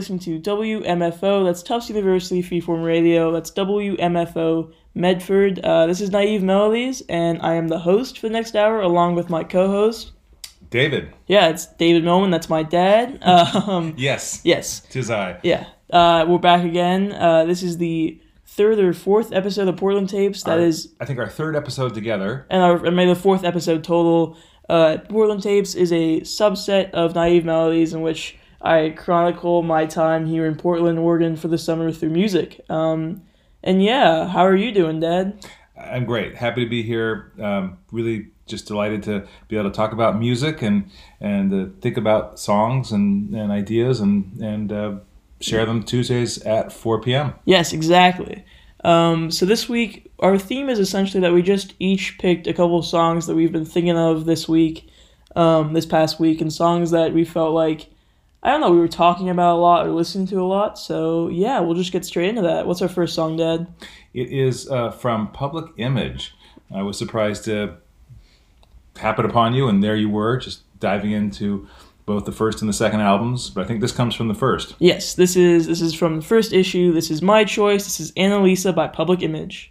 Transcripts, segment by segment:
Listening to WMFO, that's Tufts University Freeform Radio, that's WMFO Medford. This is Naive Melodies, and I am the host for the next hour, along with my co-host. David. Yeah, it's David Millman, that's my dad. Yes. Yes. Tis I. Yeah. We're back again. This is the third or fourth episode of Portland Tapes. I think our third episode together. And maybe the fourth episode total. Portland Tapes is a subset of Naive Melodies in which I chronicle my time here in Portland, Oregon for the summer through music. And yeah, how are you doing, Dad? I'm great. Happy to be here. Really just delighted to be able to talk about music and think about songs and ideas and share them Tuesdays at 4 p.m. Yes, exactly. So this week, our theme is essentially that we just each picked a couple of songs that we've been thinking of this week, this past week, and songs that we felt like, I don't know, we were talking about a lot or listening to a lot. So yeah, we'll just get straight into that. What's our first song, Dad? It is from Public Image. I was surprised to happen upon you, and there you were, just diving into both the first and the second albums, but I think this comes from the first. Yes, this is from the first issue. This is my choice. This is Annalisa by Public Image.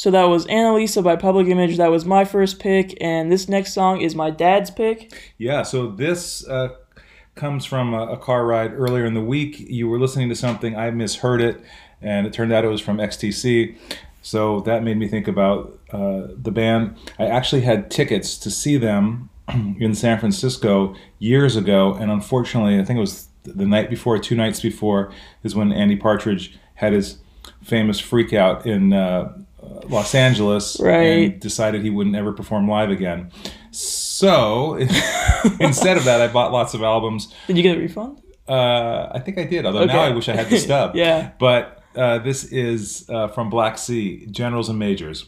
So that was Annalisa by Public Image. That was my first pick, and this next song is my dad's pick. Yeah, so this comes from a car ride earlier in the week. You were listening to something, I misheard it, and it turned out it was from XTC. So that made me think about the band. I actually had tickets to see them in San Francisco years ago, and unfortunately, I think it was the night before, 2 nights before, is when Andy Partridge had his famous freak out in Los Angeles, right, and decided he wouldn't ever perform live again. So instead of that, I bought lots of albums. Did you get a refund? I think I did, although now I wish I had the stub. Yeah. But this is from Black Sea, Generals and Majors.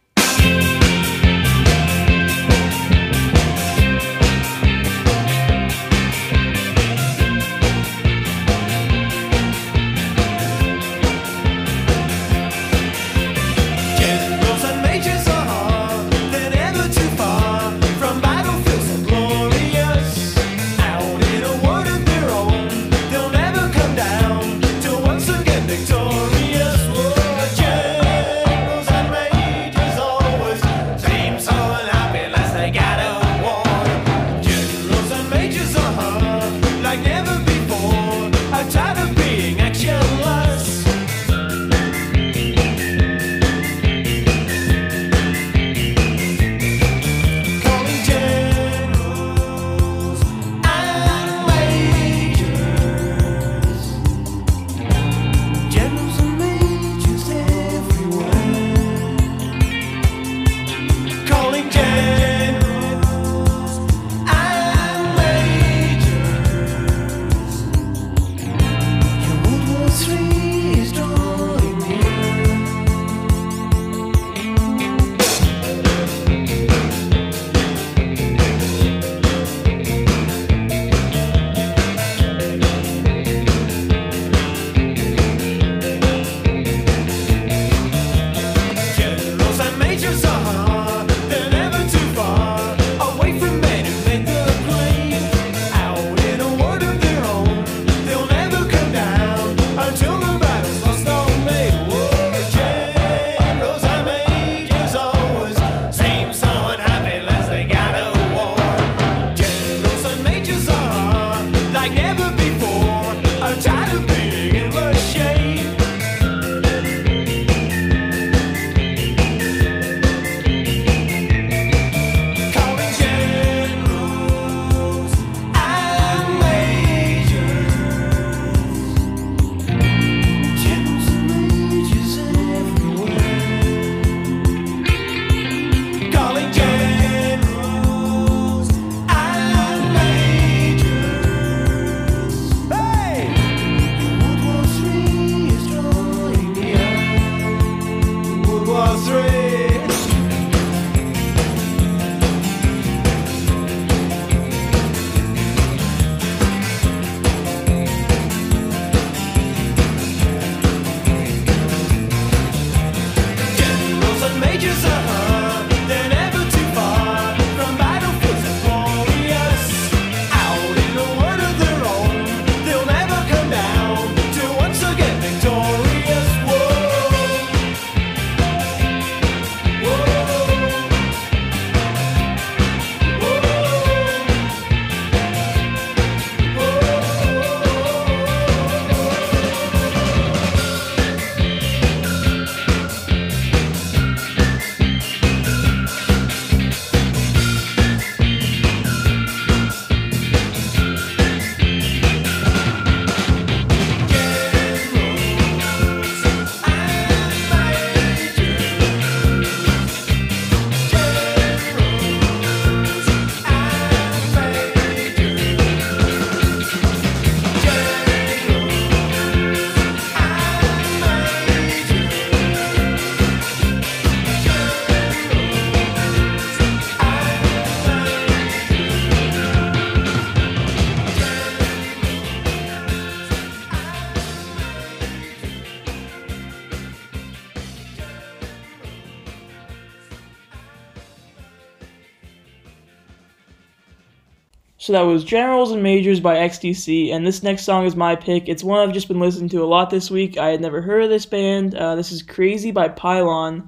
So that was Generals and Majors by XTC, and this next song is my pick. It's one I've just been listening to a lot this week. I had never heard of this band. This is Crazy by Pylon,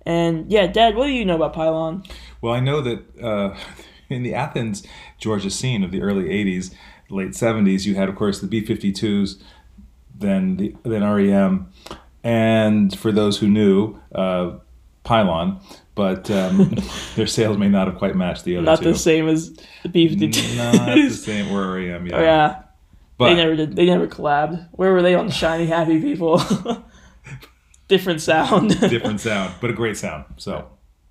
And yeah, Dad, what do you know about Pylon? Well, I know that in the Athens, Georgia scene of the early 80s, late 70s, you had, of course, the B-52s, then REM, and for those who knew, Pylon, but their sales may not have quite matched the other Not two. the same as the B-52s. Not the same, or REM, yeah. Oh, yeah. But, They never did. They never collabed. Where were they on Shiny Happy People? Different sound. different sound, but a great sound, so...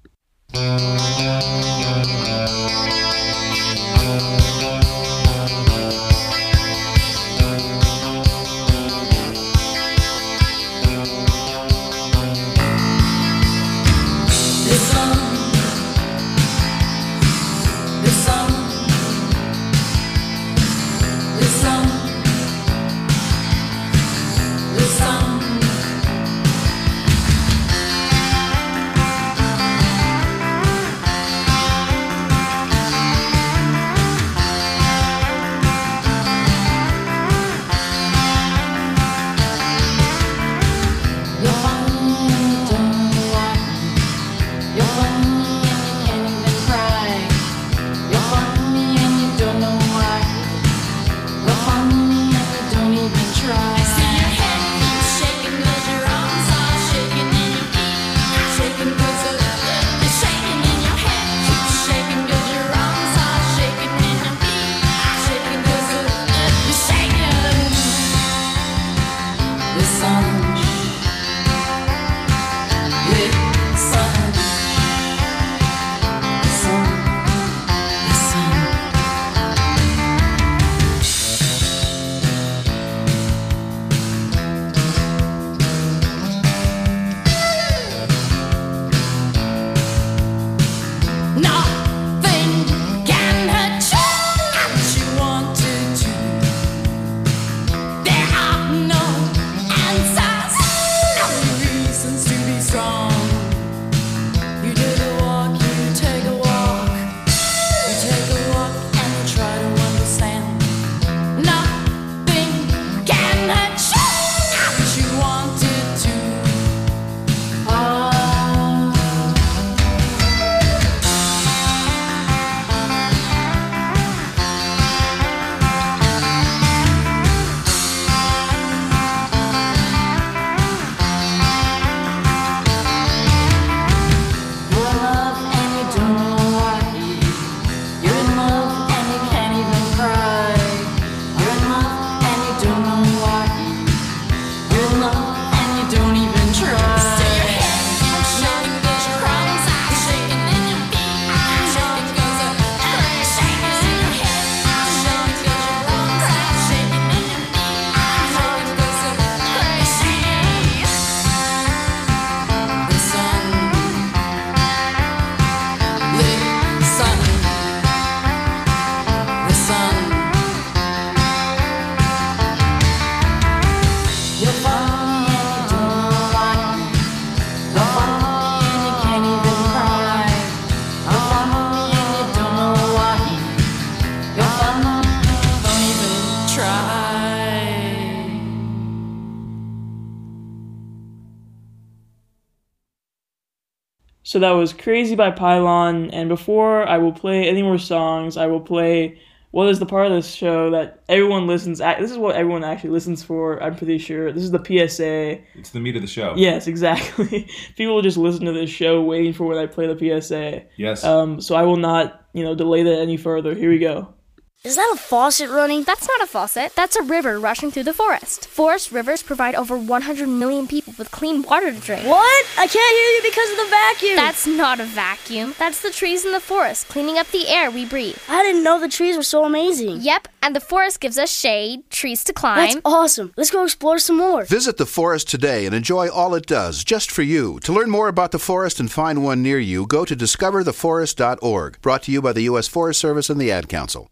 So that was Crazy by Pylon, and before I will play any more songs, I will play what is the part of this show that everyone listens. This is what everyone actually listens for, I'm pretty sure. This is the PSA. It's the meat of the show. Yes, exactly. People just listen to this show waiting for when I play the PSA. Yes. So I will not, delay that any further. Here we go. Is that a faucet running? That's not a faucet. That's a river rushing through the forest. Forest rivers provide over 100 million people with clean water to drink. What? I can't hear you because of the vacuum. That's not a vacuum. That's the trees in the forest cleaning up the air we breathe. I didn't know the trees were so amazing. Yep, and the forest gives us shade, trees to climb. That's awesome. Let's go explore some more. Visit the forest today and enjoy all it does, just for you. To learn more about the forest and find one near you, go to discovertheforest.org. Brought to you by the U.S. Forest Service and the Ad Council.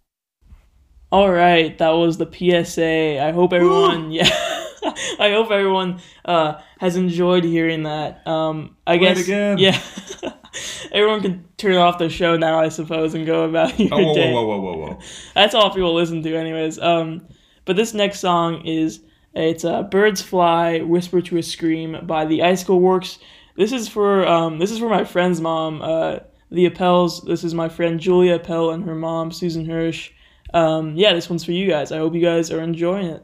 All right, that was the PSA. I hope everyone, I hope everyone has enjoyed hearing that. I guess, again. Yeah, everyone can turn off the show now, I suppose, and go about your day. Whoa. That's all people listen to, anyways. But this next song it's "Birds Fly, Whisper to a Scream" by the Icicle Works. This is for my friend's mom, the Appels. This is my friend Julia Appel and her mom, Susan Hirsch. Yeah, this one's for you guys. I hope you guys are enjoying it.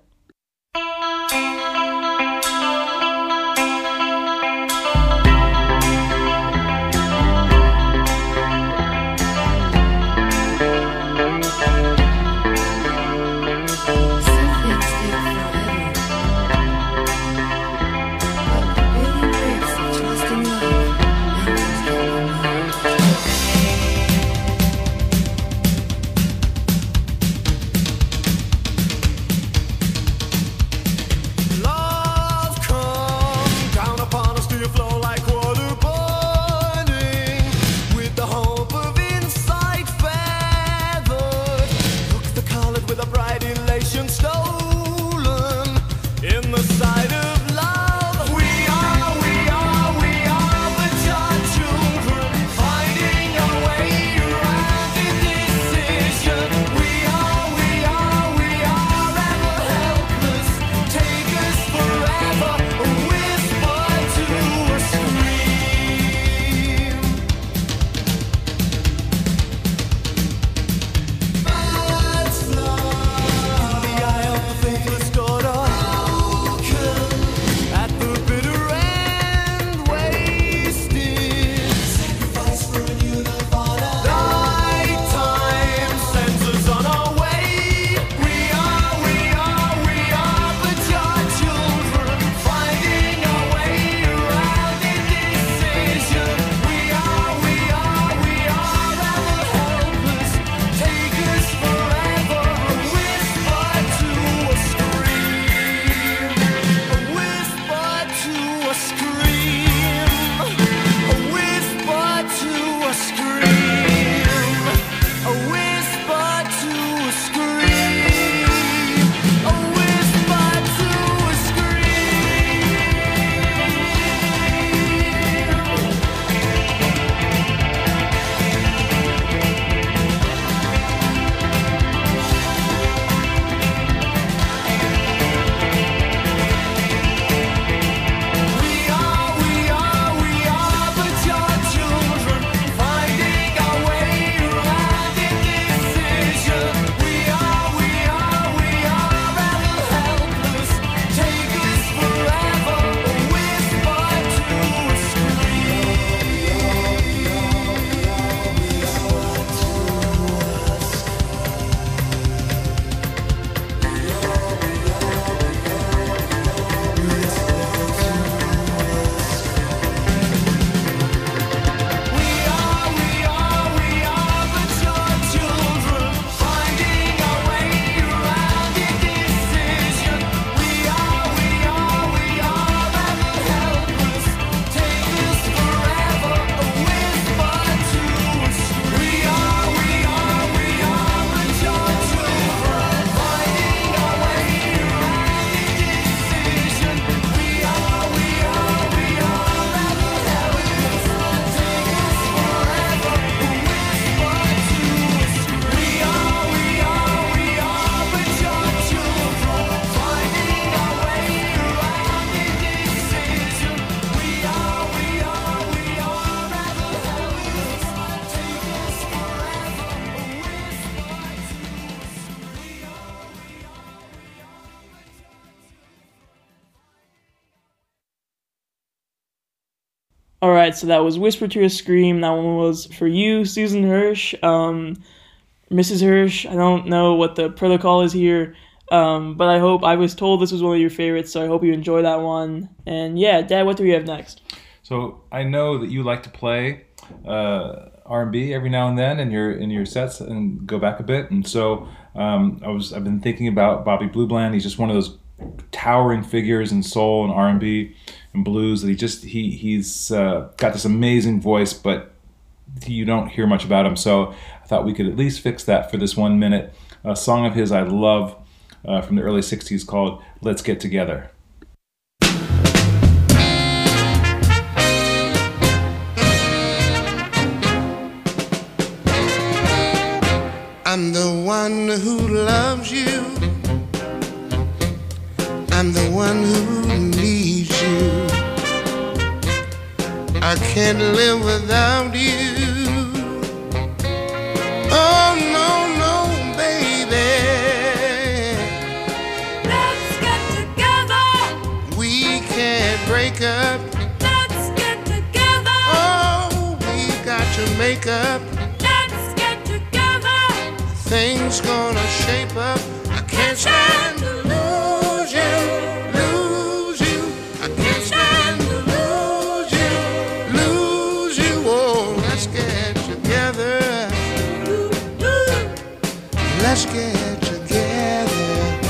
All right, so that was Whisper to a Scream. That one was for you, Susan Hirsch. Mrs. Hirsch, I don't know what the protocol is here, but I was told this was one of your favorites, so I hope you enjoy that one. And yeah, Dad, what do we have next? So I know that you like to play R&B every now and then in your sets and go back a bit. And so I've been thinking about Bobby Blue Bland. He's just one of those towering figures in soul and R&B and blues that he's got this amazing voice, but you don't hear much about him. So I thought we could at least fix that for this 1 minute. A song of his I love from the early 60s called Let's Get Together. I'm the one who loves you. I'm the one who needs you. I can't live without you. Oh, no, no, baby. Let's get together. We can't break up. Let's get together. Oh, we got to make up. Let's get together. Things gonna shape up. I can't stand to lose you, lose you. I can't stand to lose you, lose you. Oh, let's get together. Let's get together.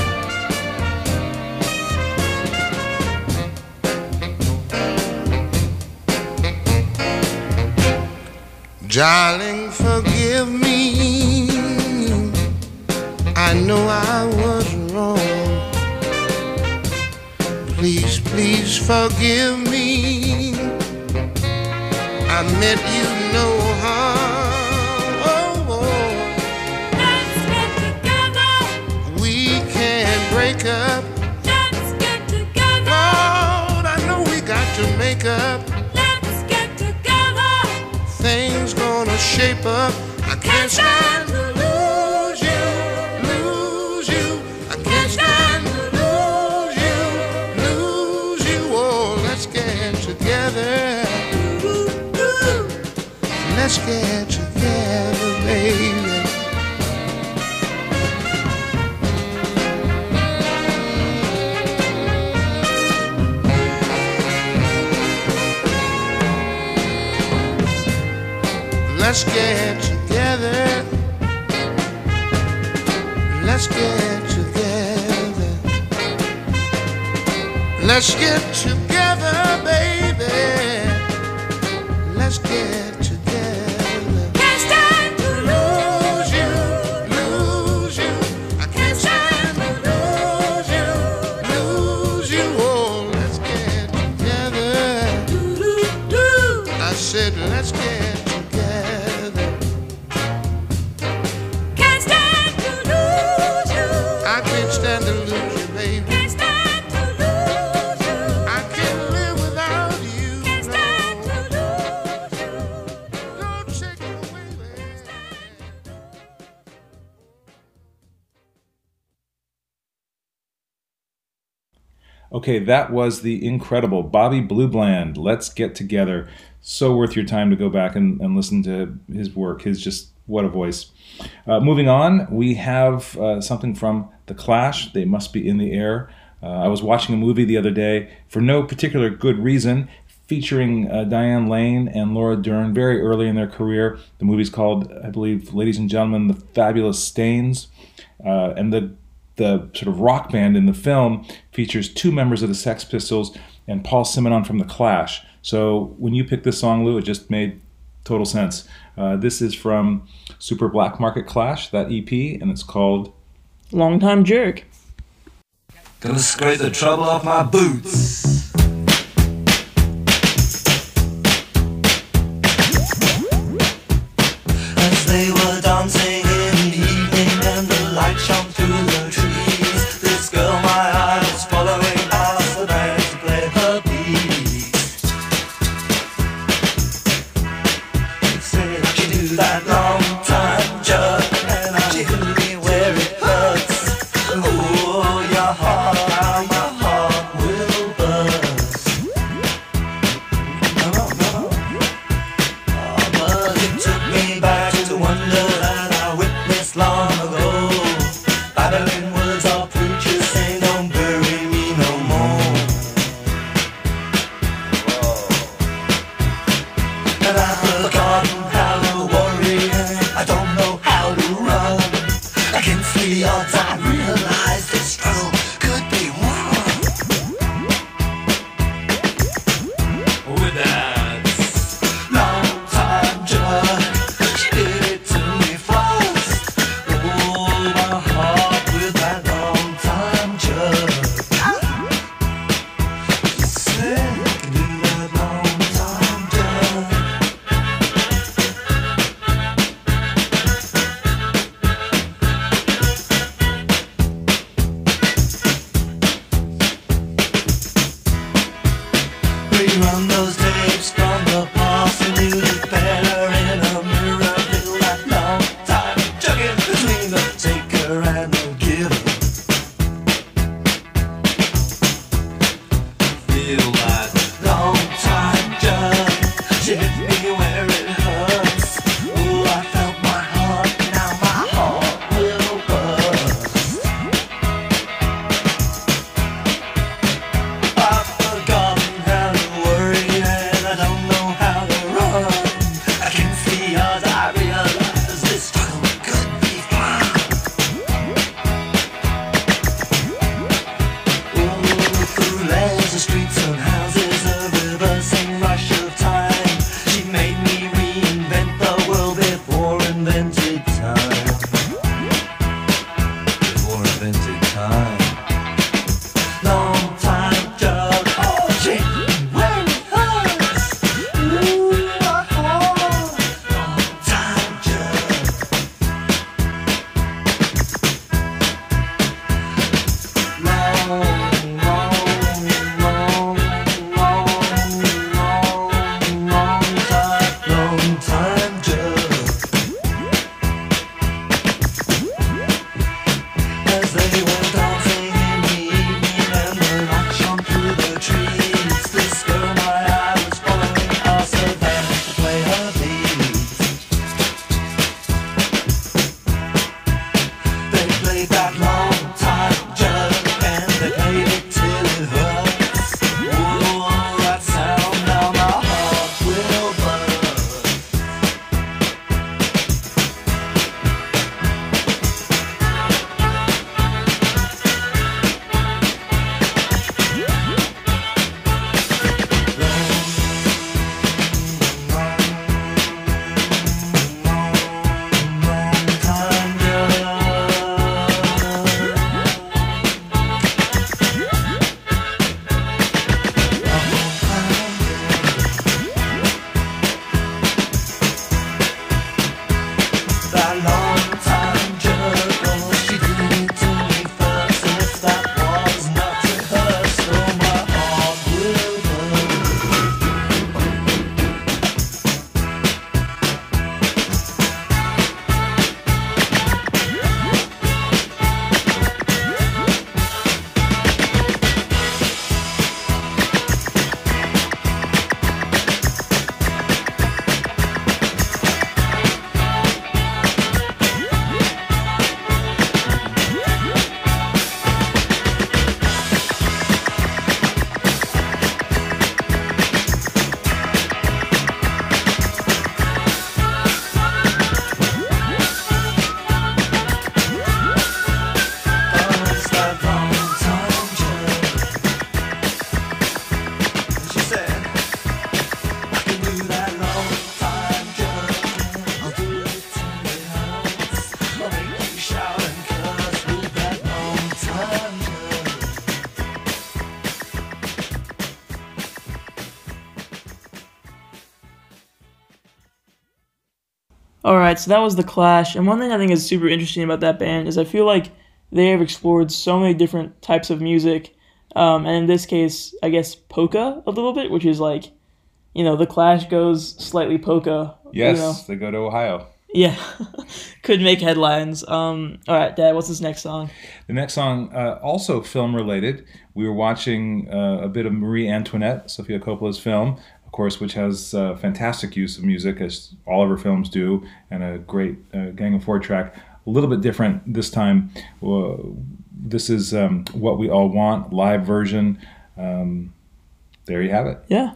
Darling, forgive me. I know I was wrong. Please, please forgive me. I meant you no harm. Oh, oh. Let's get together. We can't break up. Let's get together. Lord, I know we got to make up. Let's get together. Things gonna shape up. I can't stand to lose you, lose you. I can't stand to lose you, lose you. Oh, let's get together. Let's get together, baby. Let's get together. Let's get together. Let's get together, baby. Let's get together. Can't stand to Lose you, lose you. I can't stand to lose you, lose you. Oh, let's get together. I said, let's get together. Can't stand to lose you. I can't stand to lose you, baby. Can't stand to lose you. I can't live without you. Can't stand to lose you. Don't take it away, baby. Okay, that was the incredible Bobby Blue Bland. Let's Get Together. So worth your time to go back and listen to his work. His just, what a voice. Moving on, we have something from The Clash, They Must Be in the Air. I was watching a movie the other day for no particular good reason, featuring Diane Lane and Laura Dern very early in their career. The movie's called, I believe, ladies and gentlemen, The Fabulous Stains. And the sort of rock band in the film features two members of the Sex Pistols and Paul Simonon from The Clash. So when you picked this song, Lou, it just made total sense. This is from Super Black Market Clash, that EP, and it's called Long Time Jerk. Gonna scrape the trouble off my boots. As they were dancing in the evening and the light shone through the trees, this girl my eye was following past the band to play her beat. Said she do that long time jerk and she hit me where it hurts. Oh, your heart, how my heart will burst. No, no, no. Oh, but it took me back to wonder that I witnessed long ago. Babbling words of preachers saying, don't bury me no more. And I've forgotten how to worry, I don't know how to run. Against the odds I realized this struggle could be won. With that long time jerk, she did it to me first. Oh, my heart with that long time jerk. She said, do that long time jerk. All right, so that was The Clash, and one thing I think is super interesting about that band is I feel like they have explored so many different types of music, and in this case, I guess polka a little bit, which is like, The Clash goes slightly polka. Yes, they go to Ohio. Yeah, could make headlines. All right, Dad, what's this next song? The next song, also film related. We were watching a bit of Marie Antoinette, Sofia Coppola's film, of course, which has fantastic use of music, as all of her films do, and a great Gang of Four track. A little bit different this time. This is What We All Want, live version. There you have it. Yeah.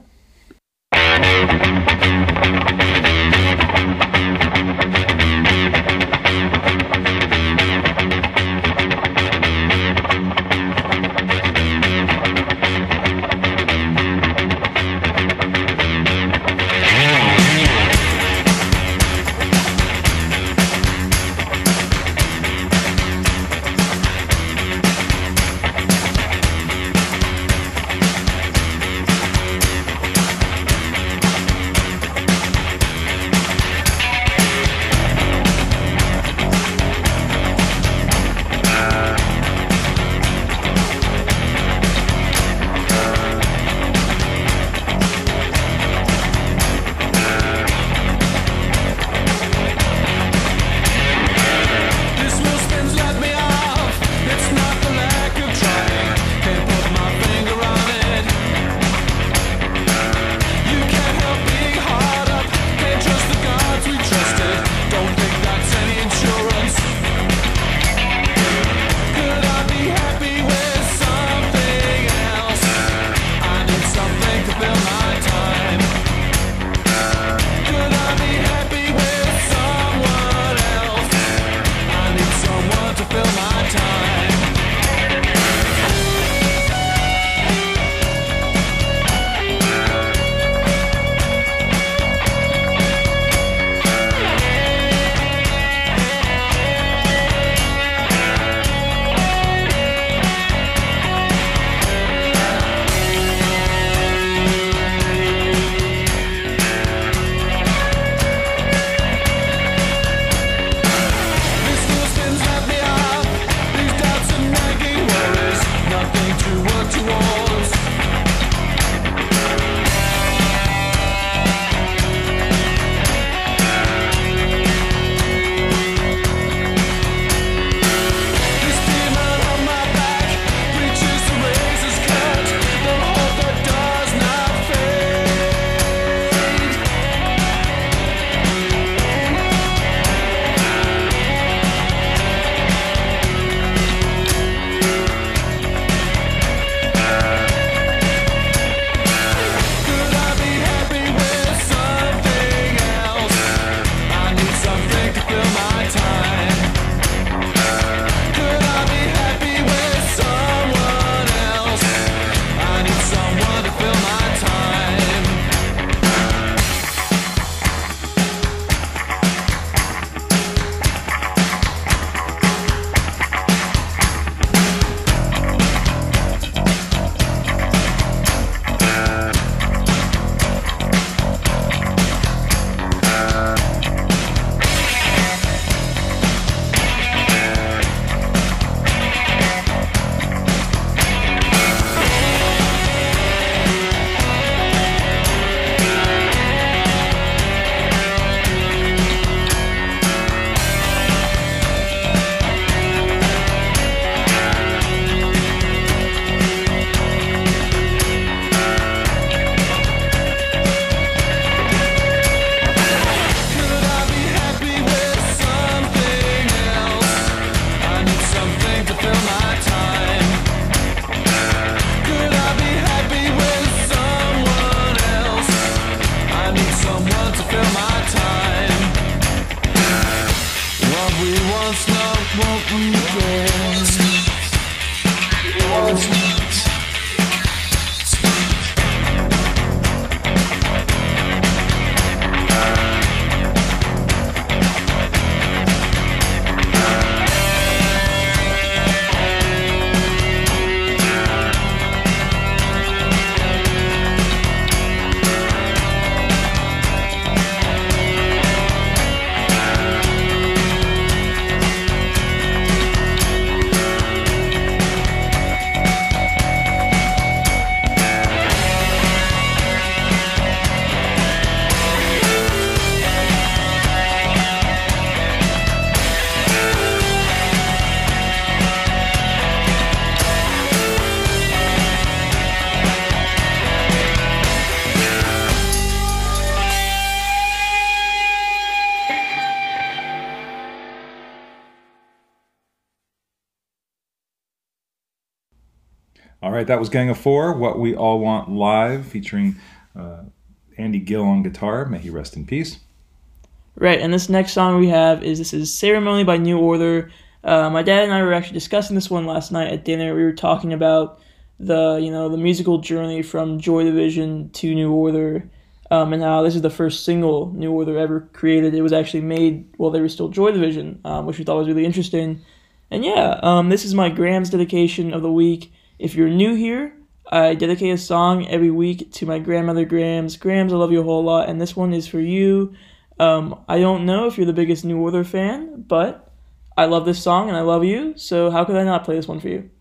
All right, that was Gang of Four, What We All Want Live, featuring Andy Gill on guitar. May he rest in peace. Right, and this next song we have is Ceremony by New Order. My dad and I were actually discussing this one last night at dinner. We were talking about the musical journey from Joy Division to New Order, and now this is the first single New Order ever created. It was actually made while they were still Joy Division, which we thought was really interesting. And yeah, this is my Grams dedication of the week. If you're new here, I dedicate a song every week to my grandmother Grams. Grams, I love you a whole lot, and this one is for you. I don't know if you're the biggest New Order fan, but I love this song and I love you, so how could I not play this one for you?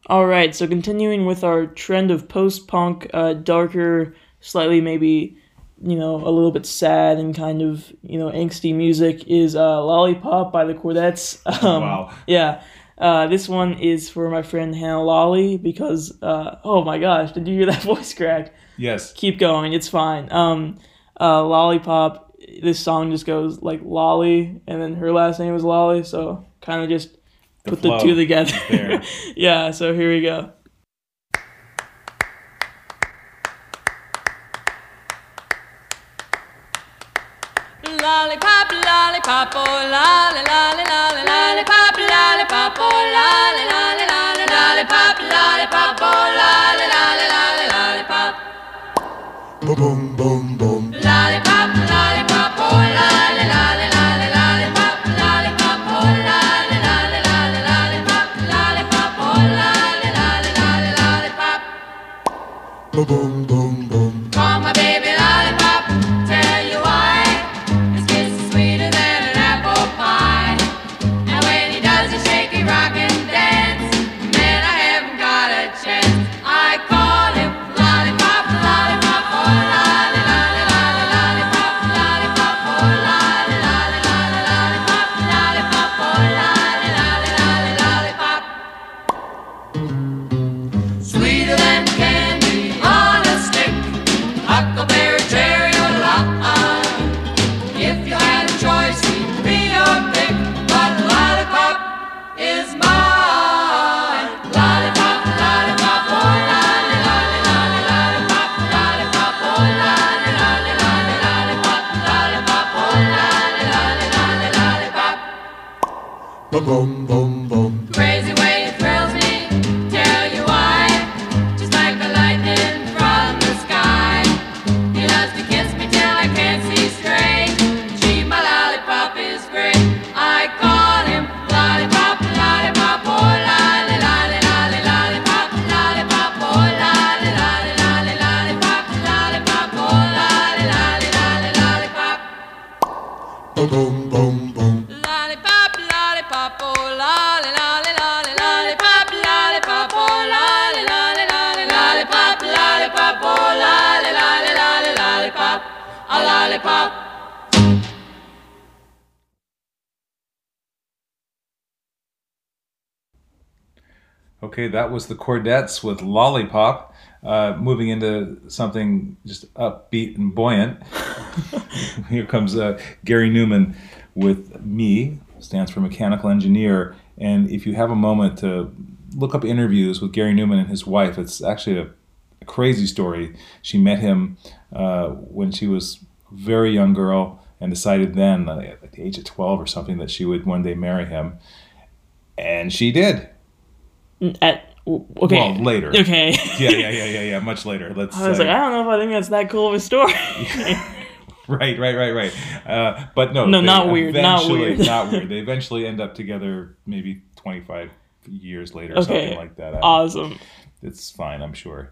All right, so continuing with our trend of post-punk, darker, slightly maybe, a little bit sad and kind of, angsty music is Lollipop by the Chordettes. Wow. Yeah. This one is for my friend Hannah Lolly because, oh my gosh, did you hear that voice crack? Yes. Keep going, it's fine. Lollipop, this song just goes like Lolly, and then her last name is Lolly, so kind of just put the flow two together. there. Yeah, so here we go. Lollipop, lollipop, oh lolly, lolly, lolly, lollipop, lollipop, oh lolly, lolly, lolly, lollipop, lollipop, oh lolly, lolly, lolly, lollipop. Boom, boom, boom. Lollipop, lollipop, oh lolly, lolly, lolly, lollipop, lollipop, oh lolly, lolly, lolly, lollipop, lollipop, oh lolly, lolly, lolly, lollipop. Boom, boom, boom. Call my baby lollipop, tell you why. His kiss is sweeter than an apple pie. And when he does a shaky rock and dance, man, I haven't got a chance. I call him lollipop, lollipop, oh lolly, lolly, lolly, lollipop, lollipop, oh lolly, lolly, lolly, lollipop, lollipop, oh lolly, lolly, lolly, lollipop. Sweeter than candy on a stick, huckleberry, cherry, or lime. If you had a choice, he'd be your pick, but lollipop is mine. Lollipop, lollipop, oh lolly, lolly, lolly, lollipop, lollipop, oh lolly, lolly, lolly, lollipop, lollipop, oh lolly, lolly, lolly, lollipop. Boom, boom, boom. Crazy way it thrills me, tell you why. Just like the lightning from the sky. He loves to kiss me till I can't see straight. Gee, my lollipop is great. I call him lollipop, lollipop, oh lolly, lolly, lolly, lollipop, lollipop, oh lolly, lolly, lolly, lollipop, lollipop, oh lolly, lolly, lolly, lollipop. Boom, boom, boom. Lollipop, lollipop, oh lolly, lolly, lolly, lollipop, lollipop, oh lolly, lolly, lolly, lollipop, lollipop, oh lolly, lolly, lolly, lollipop, a lollipop. Okay, that was the Chordettes with Lollipop. Moving into something just upbeat and buoyant. Here comes Gary Newman with Me, stands for mechanical engineer. And if you have a moment to look up interviews with Gary Newman and his wife, it's actually a crazy story. She met him when she was a very young girl and decided then, at the age of 12 or something, that she would one day marry him. And she did. Okay. Well, later. Okay. Yeah. Much later. Let's. I was like, I don't know if I think that's that cool of a story. Right. But no. No, not weird. Not weird. Not weird. They eventually end up together, maybe 25 years later, or something like that. Awesome. It's fine, I'm sure.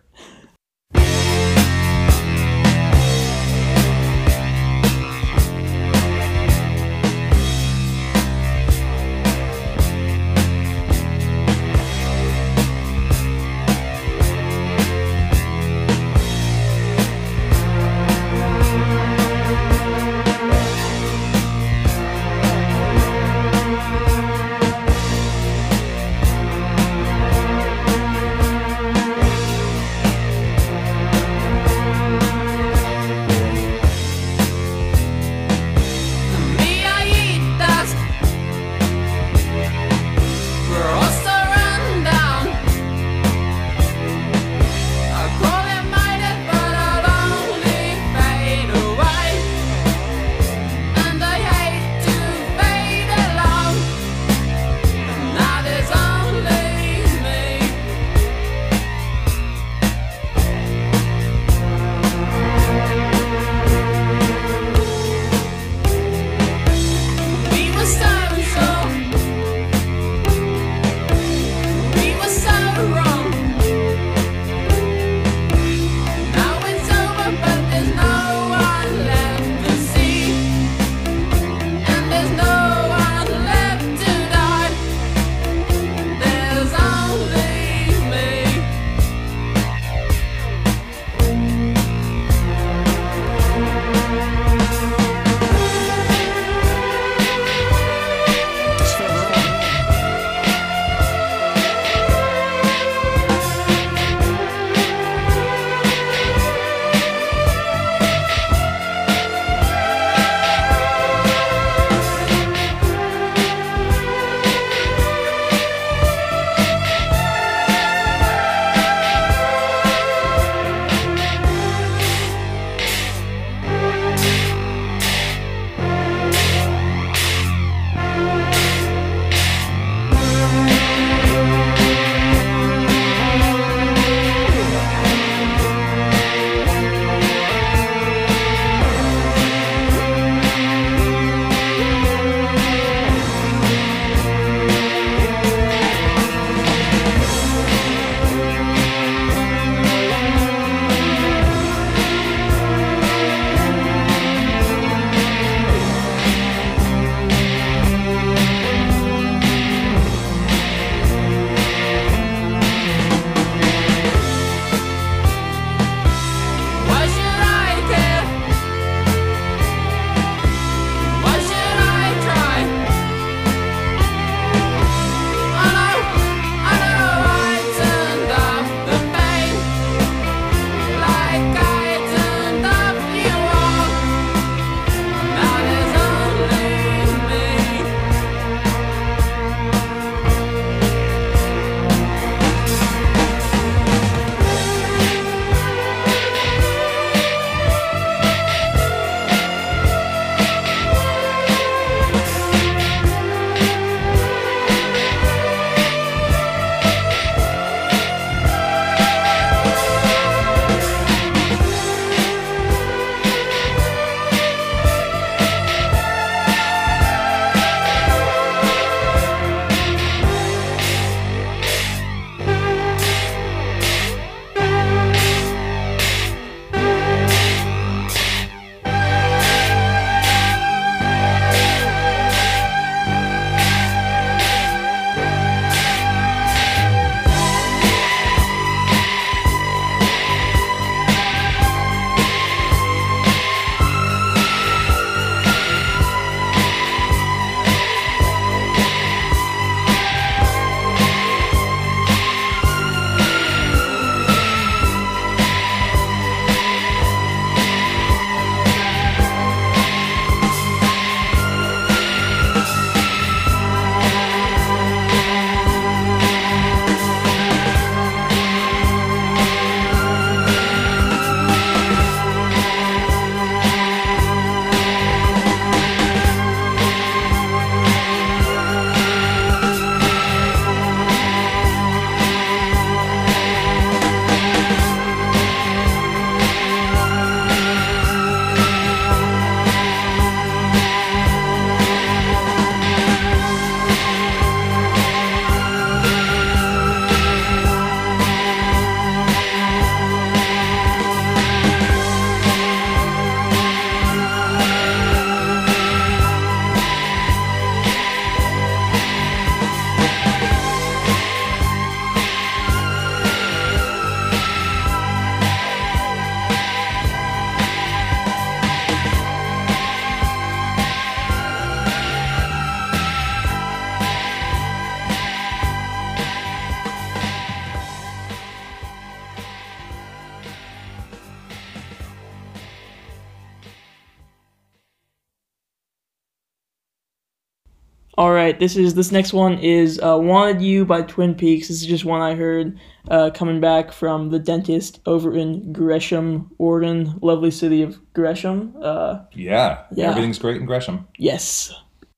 All right, this next one is "Wanted You" by Twin Peaks. This is just one I heard coming back from the dentist over in Gresham, Oregon, lovely city of Gresham. Yeah, Yeah. everything's great in Gresham. Yes.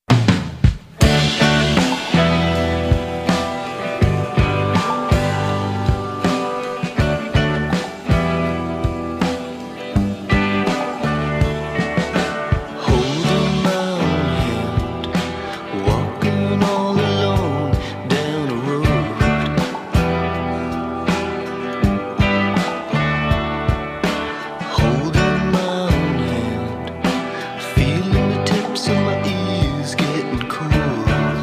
Holding my own hand, walking all alone down a road. Holding my own hand, feeling the tips of my ears getting cold.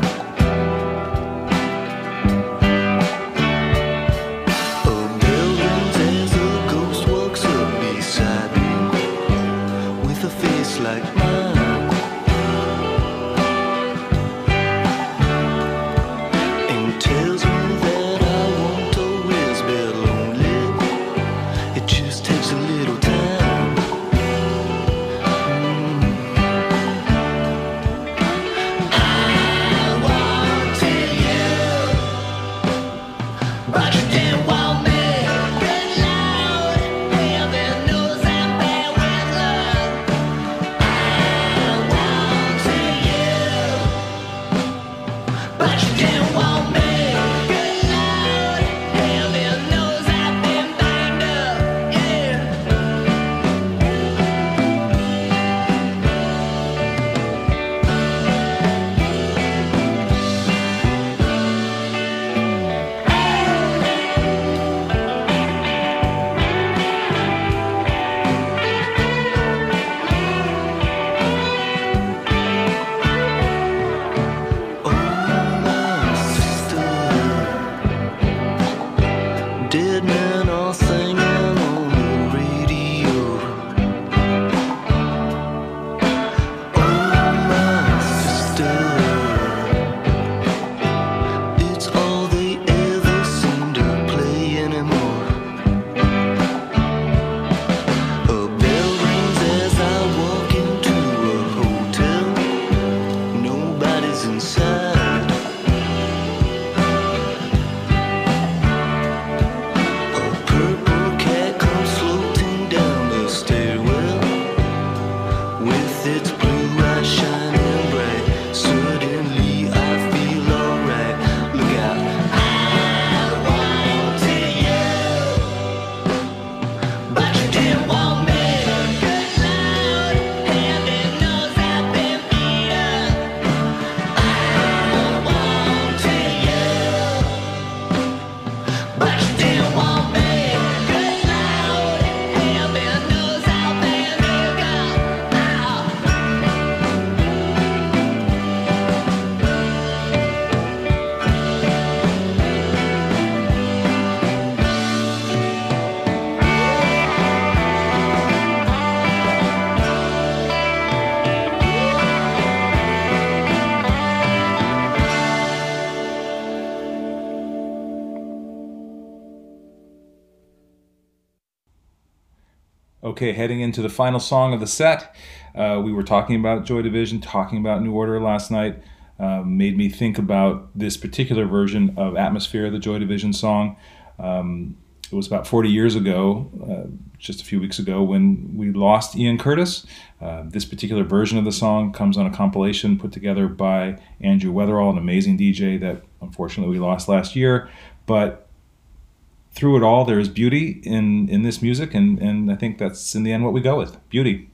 A bell rings as a ghost walks up beside me with a face like mine, and tells me that I won't always be lonely. It just takes a little time. I wanted you, but you didn't want me. Good Lord, heaven knows I'm bad with love. But you didn't want me. Good Lord, heaven knows I've been banged up. Yeah. Oh, my sister, dead men all singing on the radio. Oh, my sister, it's all they ever seem to play anymore. A bell rings as I walk into a hotel. Nobody's inside. A purple cat comes floating down the stairwell with its blue eyes shining bright. Suddenly I feel alright. Look out. I wanted you, but you didn't want me. Good Lord, heaven knows I've been beat up. I wanted you, but you didn't want me. Good Lord, heaven knows I've been beat Okay, heading into the final song of the set. We were talking about Joy Division, talking about New Order last night. Made me think about this particular version of Atmosphere, the Joy Division song. It was about 40 years ago, just a few weeks ago, when we lost Ian Curtis. This particular version of the song comes on a compilation put together by Andrew Weatherall, an amazing DJ that unfortunately we lost last year. But through it all, there is beauty in this music, and I think that's in the end what we go with. Beauty.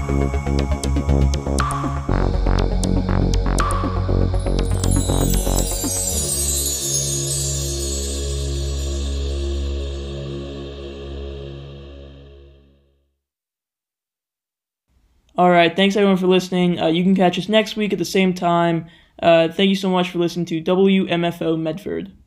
All right, thanks everyone for listening. You can catch us next week at the same time. Thank you so much for listening to WMFO Medford.